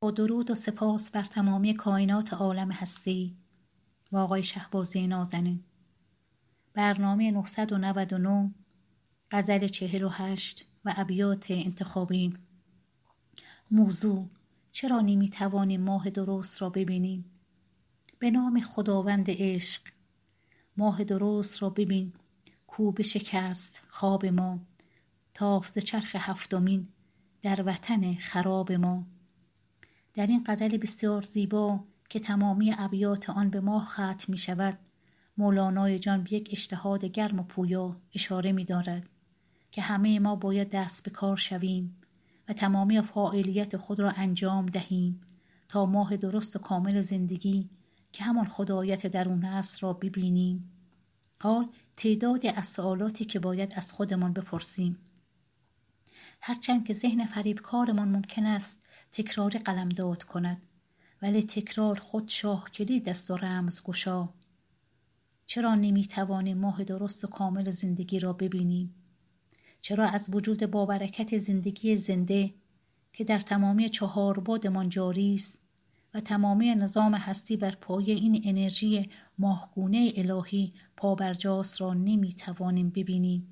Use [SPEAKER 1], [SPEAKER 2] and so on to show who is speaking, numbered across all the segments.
[SPEAKER 1] با درود و سپاس بر تمامی کائنات عالم هستی و آقای شهبازی نازنین. برنامه 999 غزل 48 و ابیات انتخابی. موضوع: چرا نمیتوانیم ماه درست را ببینیم؟ به نام خداوند عشق. ماه درست را ببین کو بشکست خواب ما، تافت ز چرخ هفتمین در وطن خراب ما. در این غزل بسیار زیبا که تمامی ابیات آن به ماه ختم می شود، مولانای جان به یک اجتهاد گرم و پویا اشاره می دارد که همه ما باید دست به کار شویم و تمامی فاعلیت خود را انجام دهیم تا ماه درست و کامل زندگی که همان خدایت درون است را ببینیم. حال تعدادی از سوالاتی که باید از خودمان بپرسیم. هرچند که ذهن فریبکارمان ممکن است تکراری قلمداد کند، ولی تکرار خود شاه کلید است و رمز گشا. چرا نمیتوانیم ماه درست و کامل زندگی را ببینیم؟ چرا از وجود بابرکت زندگی زنده که در تمامی چهار بعدمان جاری است و تمامی نظام هستی بر پایه این انرژی ماهگونه الهی پابرجاست را نمیتوانیم ببینیم؟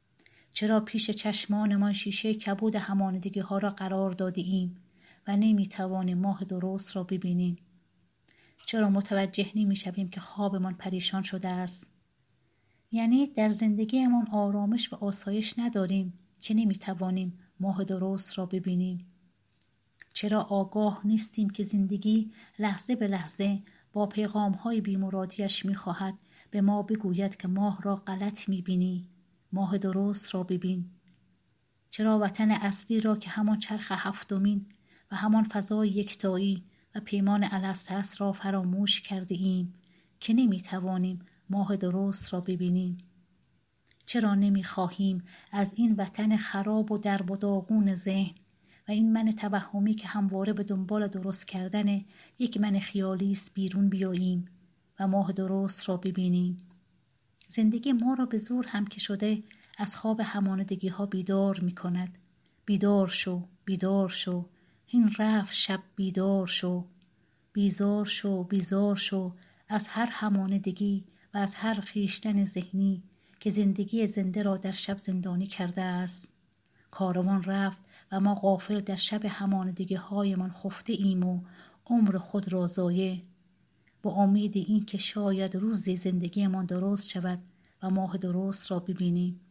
[SPEAKER 1] چرا پیش چشمانمان شیشه کبود همانندگی ها را قرار داده ایم و نمیتوانیم ماه درست را ببینیم؟ چرا متوجه نمیشویم که خوابمان پریشان شده است؟ یعنی در زندگیمان آرامش و آسایش نداریم که نمیتوانیم ماه درست را ببینیم؟ چرا آگاه نیستیم که زندگی لحظه به لحظه با پیغام‌های بی‌مرادیش می‌خواهد به ما بگوید که ماه را غلط می‌بینی، ماه درست را ببین؟ چرا وطن اصلی را که همان چرخ هفتمین و همان فضای یکتایی و پیمان الست است را فراموش کرده ایم که نمی‌توانیم ماه درست را ببینیم؟ چرا نمی‌خواهیم از این وطن خراب و درب و داغون ذهن و این من توهمی که همواره به دنبال درست کردن یک من خیالی است بیرون بیاییم و ماه درست را ببینیم؟ زندگی ما را به زور هم که شده از خواب همانندگی ها بیدار می کند. بیدار شو، بیدار شو، این رفت شب بیدار شو. بیزار شو، بیزار شو از هر همانندگی و از هر خویشتن ذهنی که زندگی زنده را در شب زندانی کرده است. کاروان رفت و ما غافل در شب همانندگی هایمان خفته ایم و عمر خود را ضایع، با امید این که شاید روزی زندگیمان درست شود و ماه درست را ببینیم.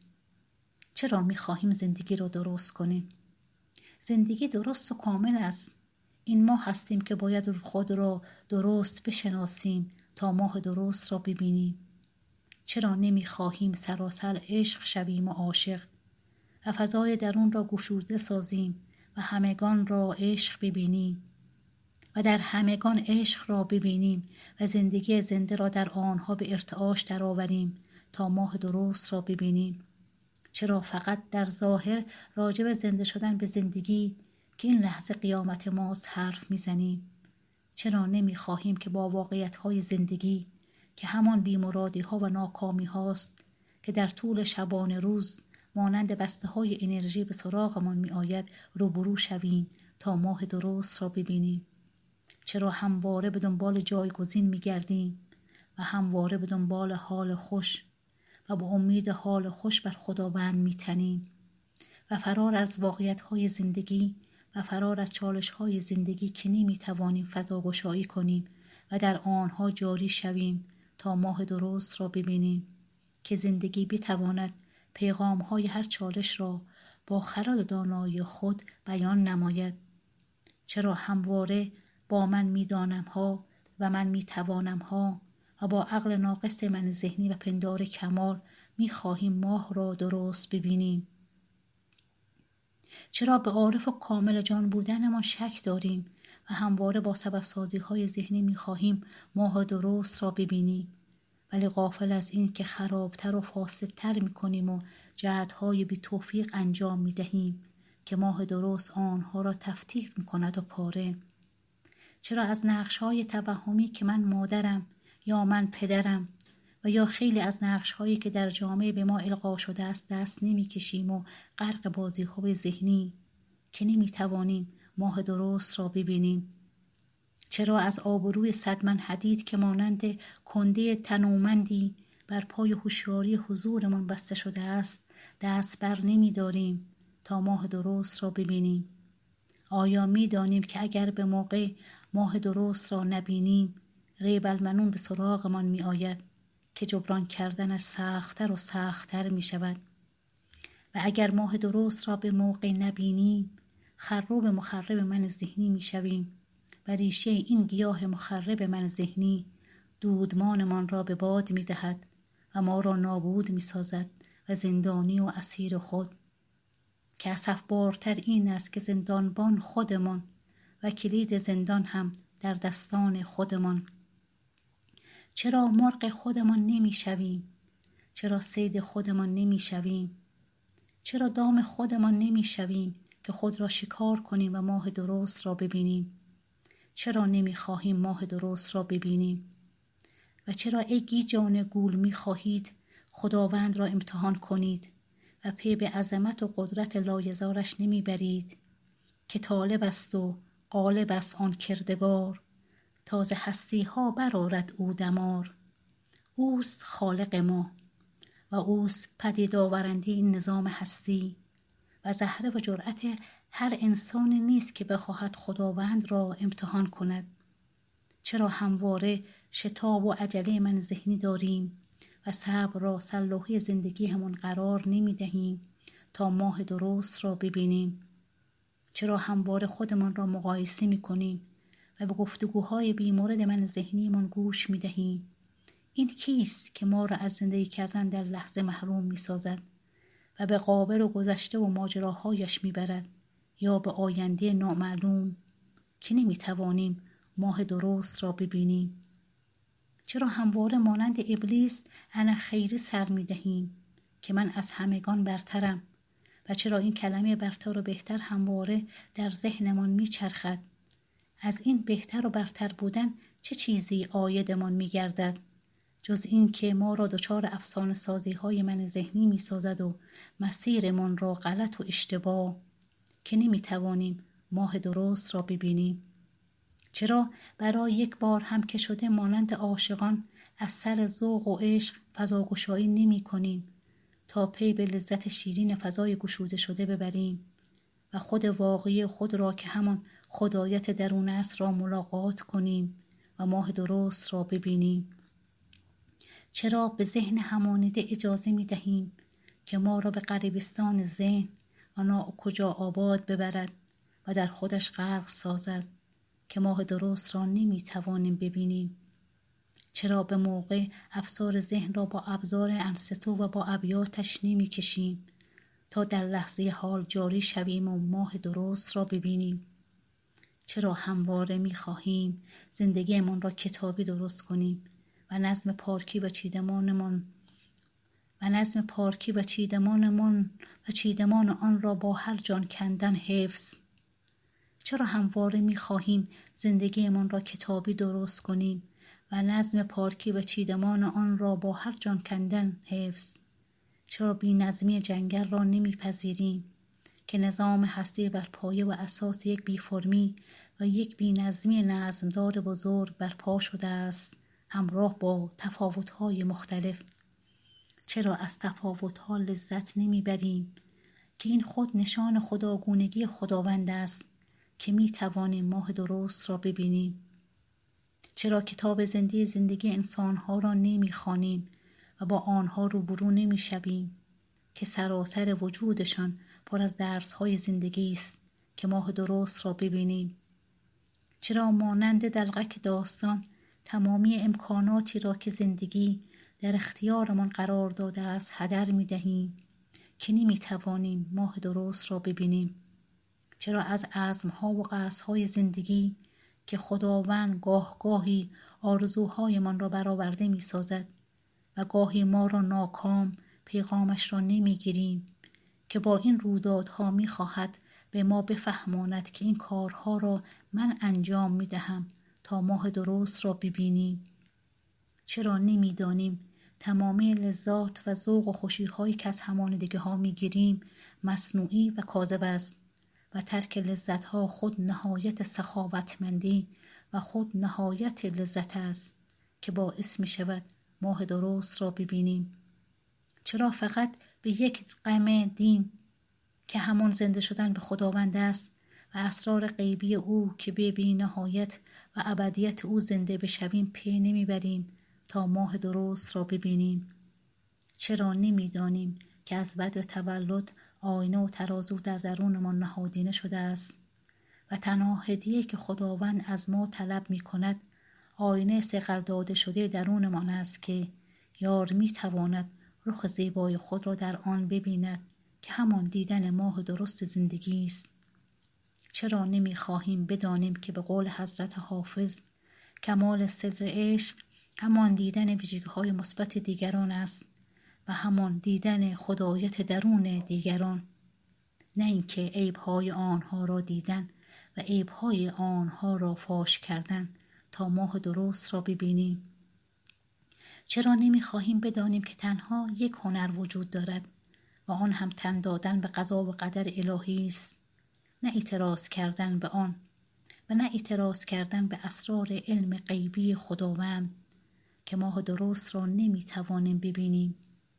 [SPEAKER 1] چرا می‌خواهیم زندگی را درست کنیم؟ زندگی درست و کامل است. این ما هستیم که باید خود را درست بشناسیم تا ماه درست را ببینیم. چرا نمی‌خواهیم سراسر عشق شویم و عاشق و فضای درون را گشوده سازیم و همگان را عشق ببینیم و در همگان عشق را ببینیم و زندگی زنده را در آنها به ارتعاش درآوریم تا ماه درست را ببینیم؟ چرا فقط در ظاهر راجع به زنده شدن به زندگی که این لحظه قیامت ماست حرف میزنیم؟ چرا نمیخواهیم که با واقعیت‌های زندگی که همان بی‌مرادی‌ها و ناکامی هاست که در طول شبانه روز مانند بسته‌های انرژی به سراغمان می‌آید روبرو شویم تا ماه درست را ببینیم؟ چرا همواره به دنبال جایگزین می‌گردیم و همواره به دنبال حال خوش و با امید حال خوش بر خداوند می‌تنیم و فرار از واقعیت‌های زندگی و فرار از چالش‌های زندگی که نمی‌توانیم فضاگشایی کنیم و در آنها جاری شویم تا ماه درست را ببینیم که زندگی بتواند پیغام‌های هر چالش را با خرد دانایی خود بیان نماید؟ چرا همواره با من می‌دانم ها و من می‌توانم ها و با عقل ناقص من ذهنی و پندار کمال می‌خواهیم ماه را درست ببینیم؟ چرا به عارف و کامل جان بودنمان شک داریم و همواره با سبب سازی‌های ذهنی می‌خواهیم ماه درست را ببینیم، ولی غافل از این که خرابتر و فاسدتر می‌کنیم و جهت‌های بی توفیق انجام می‌دهیم که ماه درست آنها را تفتیت می‌کند و پاره؟ چرا از نقش‌های توهمی که من مادرم یا من پدرم و یا خیلی از نقش‌هایی که در جامعه به ما القا شده است دست نمی‌کشیم و غرق بازی‌های ذهنی که نمی‌توانیم ماه درست را ببینیم؟ چرا از آبروی صدمن حدید که مانند کنده تنومندی بر پای هوشیاری حضورمان بسته شده است دست بر نمی داریم تا ماه درست را ببینیم؟ آیا می دانیم که اگر به موقع ماه درست را نبینیم ریب المنون به سراغمان می آید که جبران کردنش سخت‌تر و سخت‌تر می شود؟ و اگر ماه درست را به موقع نبینیم خراب مخرب من ذهنی می شویم و ریشه این گیاه مخرب من ذهنی دودمانمان را به باد می دهد و ما را نابود می سازد و زندانی و اسیر خود، که اسفبارتر این است که زندانبان خودمان و کلید زندان هم در دستان خودمان. چرا مرغ خودمان نمی شویم؟ چرا صید خودمان نمی شویم؟ چرا دام خودمان نمی شویم که خود را شکار کنیم و ماه درست را ببینیم؟ چرا نمی خواهیم ماه درست را ببینیم؟ و چرا ای گیجان گول می خواهید خداوند را امتحان کنید و پی به عظمت و قدرت لایزالش نمی برید که طالب است و غالب است آن کردگار، تازه هستی ها برآرد او دمار. اوست خالق ما و اوست پدید آورنده این نظام هستی و زهره و جرأت هر انسان نیست که بخواهد خداوند را امتحان کند. چرا همواره شتاب و عجله من ذهنی داریم و صبر را سلاحی زندگی همون قرار نمی دهیم تا ماه درست را ببینیم؟ چرا همواره خودمان را مقایسه می کنیم و به گفتگوهای بیمورد من ذهنیمان گوش می دهیم؟ این کیست که ما را از زندگی کردن در لحظه محروم می سازد و به قابل و گذشته و ماجراهایش می برد یا به آینده نامعلوم که نمی توانیم ماه درست را ببینیم؟ چرا همواره مانند ابلیس انا خیری سر می دهیم که من از همگان برترم؟ و چرا این کلمه برتر و بهتر همواره در ذهنمان می چرخد؟ از این بهتر و برتر بودن چه چیزی عایدمان می گردد جز این که ما را دچار افسانه سازی های من ذهنی می سازد و مسیرمان را غلط و اشتباه که نمی توانیم ماه درست را ببینیم؟ چرا برای یک بار هم که شده مانند عاشقان از سر ذوق و عشق فضاگشایی نمی کنیم تا پی به لذت شیرین فضای گشوده شده ببریم و خود واقعی خود را که همان خدایت درون است را ملاقات کنیم و ماه درست را ببینیم؟ چرا به ذهن همانیده اجازه می دهیم که ما را به غریبستان ذهن و ناکجا آباد ببرد و در خودش غرق سازد که ماه درست را نمی توانیم ببینیم؟ چرا به موقع افسار ذهن را با ابزار انستو و با ابیاتش نمی کشیم تا در لحظه حال جاری شویم و ماه درست را ببینیم؟ چرا همواره می خواهیم زندگیمان را کتابی درست کنیم و نظم پارکی و چیدمان آن را با هر جان کندن حفظ؟ چرا همواره می خواهیم زندگیمان را کتابی درست کنیم و نظم پارکی و چیدمان آن را با هر جان کندن حفظ؟ چرا بی نظمی جنگل را نمی پذیریم که نظام هستی بر پایه و اساس یک بی فرمی و یک بی نظمی نظمدار بزرگ برپا شده است همراه با تفاوت‌های مختلف؟ چرا از تفاوت‌ها لذت نمیبریم که این خود نشان خداگونگی خداوند است که می توانیم ماه درست را ببینیم؟ چرا کتاب زندگی انسانها را نمی خوانیم و با آنها روبرو نمی شویم که سراسر وجودشان پر از درس‌های زندگی است که ماه درست را ببینیم؟ چرا مانند دلقک داستان تمامی امکاناتی را که زندگی در اختیارمان قرار داده است هدر می دهیم که نمی توانیم ماه درست را ببینیم؟ چرا از عزم‌ها و قصدهای زندگی که خداوند گاهی آرزوهایمان را برآورده می سازد و گاهی ما را ناکام پیغامش را نمی گیریم که با این رویدادها می خواهد به ما بفهماند که این کارها را من انجام می دهم تا ماه درست را ببینیم؟ چرا نمی دانیم تمامی لذات و ذوق و خوشی‌هایی که از همانیدگی‌ها می گیریم مصنوعی و کاذب است و ترک لذتها خود نهایت سخاوتمندی و خود نهایت لذت است که باعث می شود ماه درست را ببینیم. چرا فقط به یک غم دین که همان زنده شدن به خداوند است و اسرار غیبی او که به بی نهایت و ابدیت او زنده بشویم پی نمیبریم تا ماه درست را ببینیم؟ چرا نمیدانیم که از بعد تولد آینه و ترازو در درونمان نهادینه شده است و تنها هدیه‌ای که خداوند از ما طلب می کند آینه صقل داده شده درونمان است که یار می تواند رخ زیبای خود را در آن ببیند که همان دیدن ماه درست زندگی است. چرا نمی خواهیم بدانیم که به قول حضرت حافظ کمال سر عشق همان دیدن ویژگی‌های مثبت دیگران است و همان دیدن خدایت درون دیگران، نه اینکه عیب‌های آنها را دیدن و عیب‌های آنها را فاش کردن تا ماه درست را ببینیم. چرا نمی‌خواهیم بدانیم که تنها یک هنر وجود دارد و آن هم تن دادن به قضا و قدر الهی است، نه اعتراض کردن به آن و نه اعتراض کردن به اسرار علم غیبی خداوند که ماه درست را نمی‌توانیم ببینیم.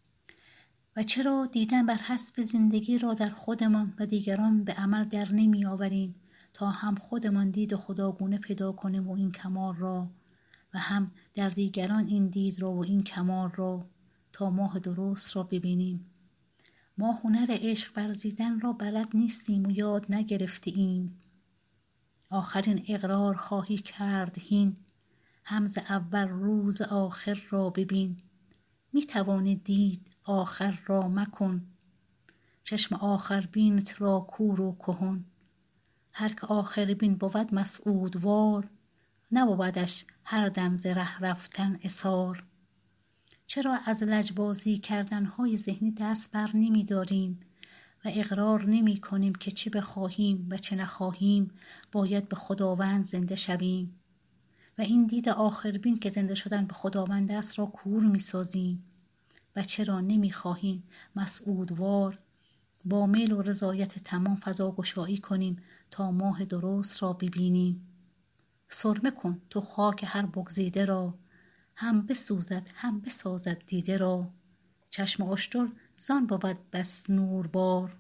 [SPEAKER 1] و چرا دیدن بر حسب زندگی را در خودمان و دیگران به عمل در نمی آوریم تا هم خودمان دید خداگونه پیدا کنیم و این کمال را و هم در دیگران این دید را و این کمال را تا ماه درست را ببینیم. ما هنر عشق ورزیدن را بلد نیستیم و یاد نگرفتیم. آخرین اقرار خواهی کرد هین، همز اول روز آخر را ببین. می توانی دید آخر را مکن، چشم آخر بینت را کور و کهن. هر که آخر بین بود مسعودوار، نبودش هر دم ز ره رفتن اثار. چرا از لجبازی کردنهای ذهنی دست بر نمی داریم و اقرار نمی کنیم که چه بخواهیم و چه نخواهیم باید به خداوند زنده شویم و این دید آخر بین که زنده شدن به خداوند است را کور می سازیم؟ و چرا نمی خواهیم مسعودوار با میل و رضایت تمام فضا گشایی کنیم تا ماه درست را ببینیم؟ سرمه کن تو خاک هر بگزیده را، هم بسوزد هم بسازد دیده را. چشم اشتر زان بود بس نوربار،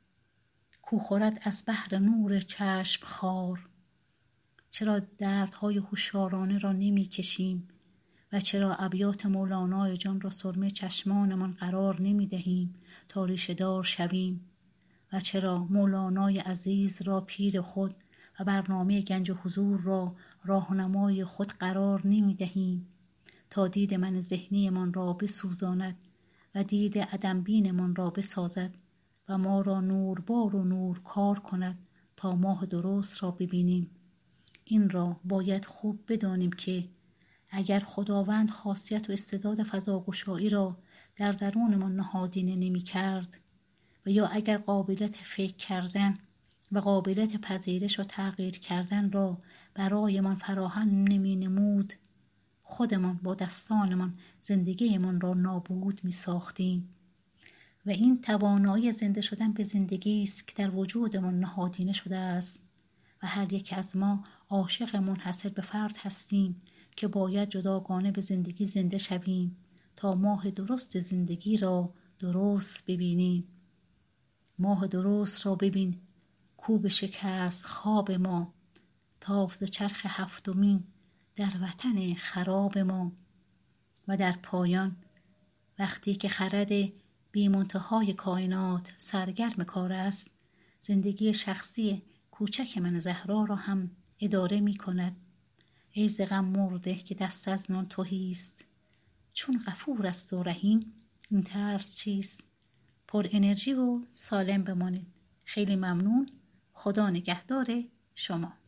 [SPEAKER 1] کو خورد از بحر نور چشم خار. چرا دردهای هوشیارانه را نمی کشیم و چرا ابیات مولانای جان را سرمه چشمانمان قرار نمی دهیم تا ریشه دار شویم؟ و چرا مولانای عزیز را پیر خود و برنامه گنج حضور را راهنمای خود قرار نمی دهیم تا دید من ذهنی من را بسوزاند و دید عدم بین من را بسازد و ما را نوربار و نورکار کند تا ماه درست را ببینیم؟ این را باید خوب بدانیم که اگر خداوند خاصیت و استعداد فضاگشایی را در درونمان نهادینه نمی کرد و یا اگر قابلیت فکر کردن و قابلیت پذیرش و تغییر کردن را برایمان فراهم نمی نمود، خودمان با دستانمان زندگیمان را نابود می ساختیم. و این توانایی زنده شدن به زندگی است که در وجودمان نهادینه شده است و هر یک از ما عاشق منحصر به فرد هستیم که باید جداگانه به زندگی زنده شویم تا ماه درست زندگی را درست ببینیم. ماه درست را ببین کو بشکست خواب ما، تافت ز چرخ هفتمین در وطن خراب ما. و در پایان وقتی که خرد بی منتهای کائنات سرگرم کار است، زندگی شخصی کوچک من زهرا را هم اداره می کند. ای ز غم مرده که دست از نان تهی است، چون غفور است و رحیم این ترس چیست؟ پر انرژی و سالم بمانید. خیلی ممنون. خدا نگهدار شما.